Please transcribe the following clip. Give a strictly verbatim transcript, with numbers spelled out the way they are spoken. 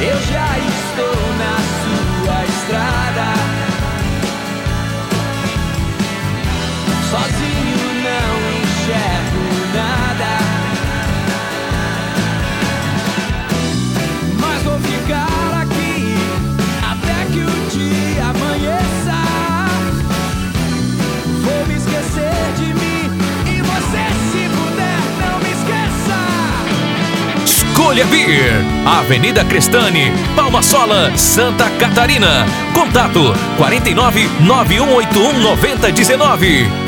Eu já estou na sua estrada. Sozinho não enxergo nada, mas vou ficar aqui até que o dia amanheça. Vou me esquecer de mim e você, se puder, não me esqueça. Escolha Beer, Avenida Crestane, Palma Sola, Santa Catarina. Contato quarenta e nove, nove um oito um, noventa e dezenove.